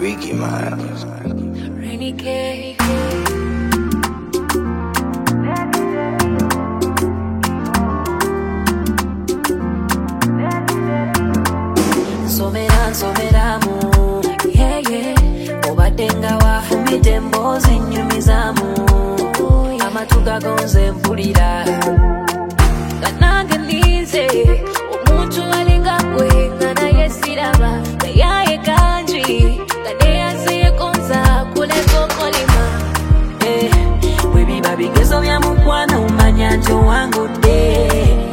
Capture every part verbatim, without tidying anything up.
Ricky Miles. Rainy K. Somera someramu, yeah yeah. Obadenga wa fumite mbozi nyumizamu. Amatuga gonze mpulira. Kanange nize, omuntu alinga kwe ngana yesiraba. Kayaye kanji, kadeya siye konza kuleko kolima. Eh, webi babigezo bya mukwana umanya njo wangu de.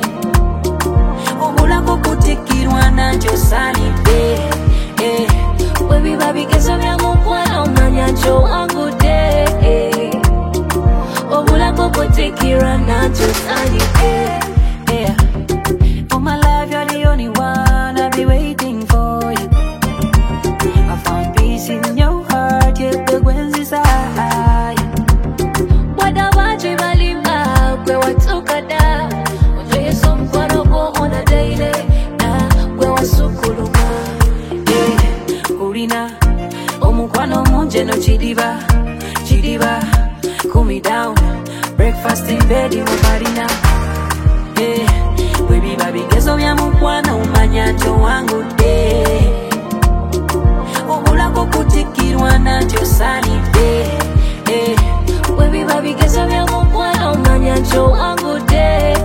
Obulako kutikirwa nanjo sani de. Eh, webi babigezo bya mukwana umanya njo wangu de. Eh, obulako kutikirwa nanjo sani de. Yeah. For my life, you're the only one I'll be waiting for you. I found peace in your heart, yet the winds inside. What about you, Malima? Where what took a da? When you some go on a daily, ah, where was so cool, yeah, Kurina, Omukwano Munje no Chidiva, Chidiva, cool me down, breakfast in bed, you Marina. Yeah, baby, baby, gezo ya mukwana umanya njo wangu de. Obulako kutikirwa nanjo sani de. Eh, baby, baby, gezo ya mukwana umanya njo wangu de.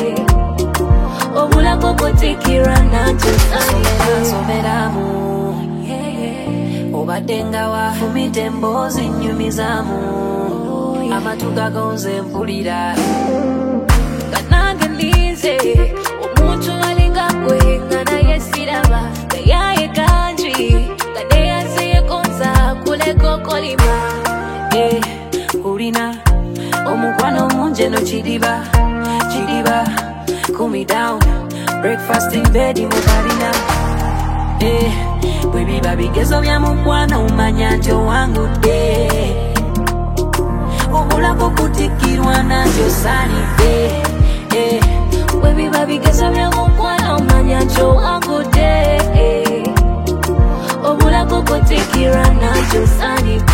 Obulako kutikirwa nanjo sani de. Someramu, yeah yeah. Obadenga wa fumite mbozi nyumizamu. Amatuga gonze mpulira. Kanange nize, omuntu alinga kwe ngana yesiraba. Kayaye kanji, kadeya siye konza kuleko kolima. Eh, Kurina, omukwano munje no chidiba, chidiba, cool me down, breakfast in bed in mukarina. Eh, baby baby gezo bya mukwano umanya njo wangu de. Obulako kutikirwa nanjo sani de. Eh, baby baby gezo bya mukwano umanya njo wangu de. Obulako kutikirwa nanjo sani